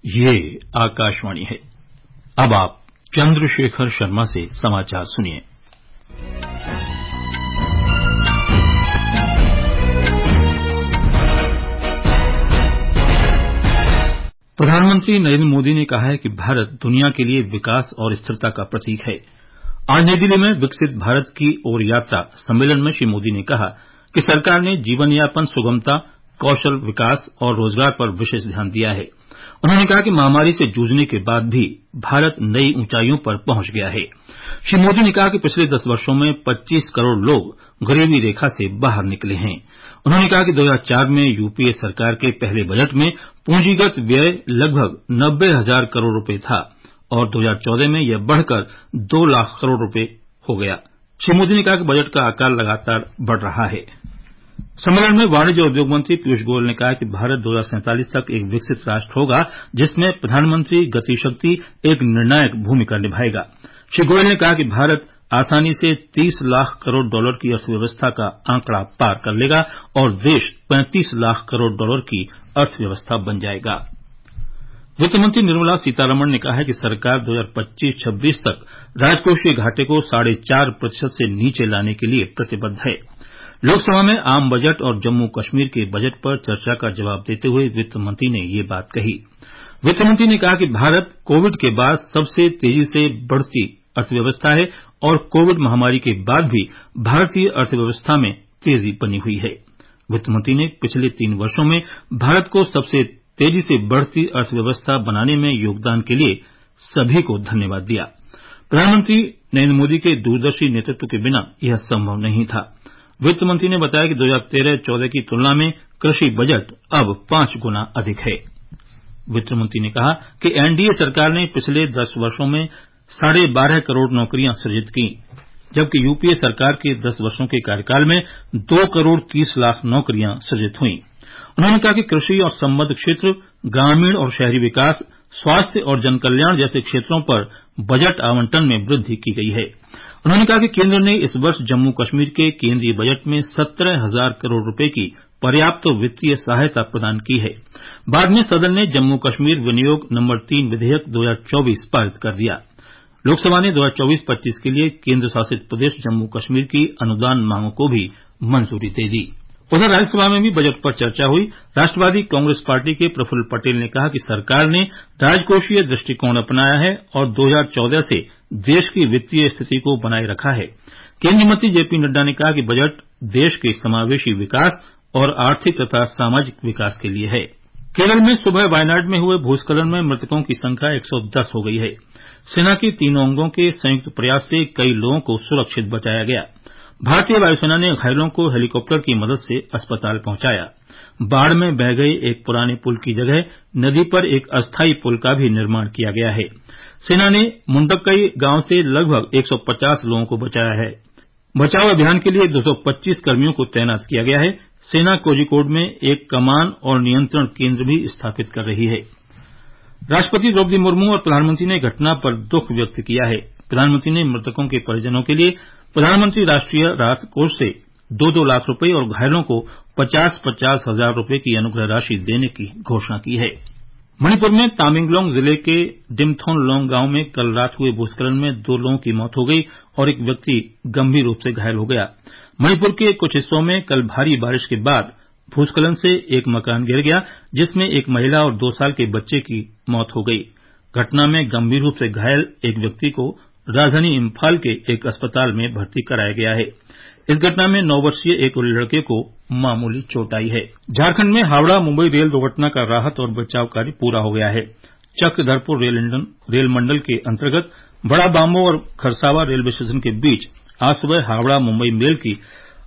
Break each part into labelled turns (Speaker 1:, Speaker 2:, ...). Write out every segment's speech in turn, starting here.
Speaker 1: ये आकाशवाणी है। अब आप चंद्रशेखर शर्मा से समाचार सुनिए। प्रधानमंत्री नरेंद्र मोदी ने कहा है कि भारत दुनिया के लिए विकास और स्थिरता का प्रतीक है। आज नई दिल्ली में विकसित भारत की ओर यात्रा सम्मेलन में श्री मोदी ने कहा कि सरकार ने जीवन यापन सुगमता, कौशल विकास और रोजगार पर विशेष ध्यान दिया है। उन्होंने कहा कि महामारी से जूझने के बाद भी भारत नई ऊंचाइयों पर पहुंच गया है। श्री मोदी ने कहा कि पिछले 10 वर्षों में 25 करोड़ लोग गरीबी रेखा से बाहर निकले हैं। उन्होंने कहा कि 2004 में यूपीए सरकार के पहले बजट में पूंजीगत व्यय लगभग 90,000 करोड़ रुपए था और 2014 में यह बढ़कर 2 लाख करोड़ रुपए हो गया। श्री मोदी ने कहा कि बजट का आकार लगातार बढ़ रहा है। सम्मेलन में वाणिज्य और उद्योग मंत्री पीयूष गोयल ने कहा कि भारत 2047 तक एक विकसित राष्ट्र होगा जिसमें प्रधानमंत्री गति शक्ति एक निर्णायक भूमिका निभाएगा। श्री गोयल ने कहा कि भारत आसानी से 30 लाख करोड़ डॉलर की अर्थव्यवस्था का आंकड़ा पार कर लेगा और देश 35 लाख करोड़ डॉलर की अर्थव्यवस्था बन जाएगा। वित्त मंत्री निर्मला सीतारमण ने कहा है कि सरकार 2025-26 तक राजकोषीय घाटे को 4.5% से नीचे लाने के लिए प्रतिबद्ध है। लोकसभा में आम बजट और जम्मू कश्मीर के बजट पर चर्चा का जवाब देते हुए वित्त मंत्री ने ये बात कही। वित्त मंत्री ने कहा कि भारत कोविड के बाद सबसे तेजी से बढ़ती अर्थव्यवस्था है और कोविड महामारी के बाद भी भारतीय अर्थव्यवस्था में तेजी बनी हुई है। वित्त मंत्री ने पिछले 3 वर्षों में भारत को सबसे तेजी से बढ़ती अर्थव्यवस्था बनाने में योगदान के लिए सभी को धन्यवाद दिया। प्रधानमंत्री नरेंद्र मोदी के दूरदर्शी नेतृत्व के बिना यह संभव नहीं था। वित्त मंत्री ने बताया कि 2013-14 की तुलना में कृषि बजट अब 5 गुना अधिक है। वित्त मंत्री ने कहा कि एनडीए सरकार ने पिछले 10 वर्षों में 12.5 करोड़ नौकरियां सृजित की, जबकि यूपीए सरकार के 10 वर्षों के कार्यकाल में 2 करोड़ 30 लाख नौकरियां सृजित हुई। उन्होंने कहा कि कृषि और संबद्ध क्षेत्र, ग्रामीण और शहरी विकास, स्वास्थ्य और जनकल्याण जैसे क्षेत्रों पर बजट आवंटन में वृद्धि की गई है। उन्होंने कहा कि केंद्र ने इस वर्ष जम्मू कश्मीर के केंद्रीय बजट में 17,000 करोड़ रुपए की पर्याप्त वित्तीय सहायता प्रदान की है। बाद में सदन ने जम्मू कश्मीर विनियोग नंबर 3 विधेयक 2024 पारित कर दिया। लोकसभा ने 2024-25 के लिए केंद्र शासित प्रदेश जम्मू कश्मीर की अनुदान मांगों को भी मंजूरी दे दी। उधर राज्यसभा में भी बजट पर चर्चा हुई। राष्ट्रवादी कांग्रेस पार्टी के प्रफुल्ल पटेल ने कहा कि सरकार ने राजकोषीय दृष्टिकोण अपनाया है और 2014 से देश की वित्तीय स्थिति को बनाए रखा है। केंद्रीय मंत्री जेपी नड्डा ने कहा कि बजट देश के समावेशी विकास और आर्थिक तथा सामाजिक विकास के लिए है। केरल में सुबह वायनाड में हुए भूस्खलन में मृतकों की संख्या 110 हो गई है। सेना के 3 अंगों के संयुक्त प्रयास से कई लोगों को सुरक्षित बचाया गया। भारतीय वायुसेना ने घायलों को हेलीकॉप्टर की मदद से अस्पताल पहुंचाया। बाढ़ में बह गए एक पुराने पुल की जगह नदी पर एक अस्थायी पुल का भी निर्माण किया गया है। सेना ने मुंडकई गांव से लगभग 150 लोगों को बचाया है। बचाव अभियान के लिए 225 कर्मियों को तैनात किया गया है। सेना कोझिकोड में एक कमान और नियंत्रण केंद्र भी स्थापित कर रही है। राष्ट्रपति द्रौपदी मुर्मू और प्रधानमंत्री ने घटना पर दुख व्यक्त किया है। प्रधानमंत्री ने मृतकों के परिजनों के लिए प्रधानमंत्री राष्ट्रीय राहत कोष से 2-2 लाख रुपए और घायलों को 50-50 हजार रुपए की अनुग्रह राशि देने की घोषणा की है। मणिपुर में तामेंगलोंग जिले के डिमथोनलोंग गांव में कल रात हुए भूस्खलन में 2 लोगों की मौत हो गई और एक व्यक्ति गंभीर रूप से घायल हो गया। मणिपुर के कुछ हिस्सों में कल भारी बारिश के बाद भूस्खलन से एक मकान गिर गया, जिसमें एक महिला और 2 साल के बच्चे की मौत हो गई। घटना में गंभीर रूप से घायल एक व्यक्ति को राजधानी इम्फाल के एक अस्पताल में भर्ती कराया गया है। इस घटना में 9 वर्षीय एक लड़के को मामूली चोट आई है। झारखंड में हावड़ा मुंबई रेल दुर्घटना का राहत और बचाव कार्य पूरा हो गया है। चक्रधरपुर रेल मंडल के अंतर्गत बड़ा बांबो और खरसावा रेलवे स्टेशन के बीच आज सुबह हावड़ा मुंबई मेल की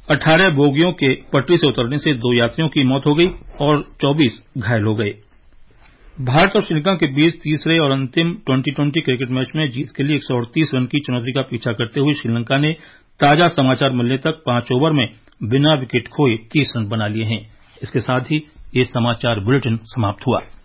Speaker 1: 18 बोगियों के पटरी से उतरने से 2 यात्रियों की मौत हो गई और 24 घायल हो गए। भारत और श्रीलंका के बीच तीसरे और अंतिम 2020 क्रिकेट मैच में जीत के लिए 138 रन की चुनौती का पीछा करते हुए श्रीलंका ने ताजा समाचार मिलने तक 5 ओवर में बिना विकेट खोए 30 रन बना लिए हैं। इसके साथ ही ये समाचार बुलेटिन समाप्त हुआ।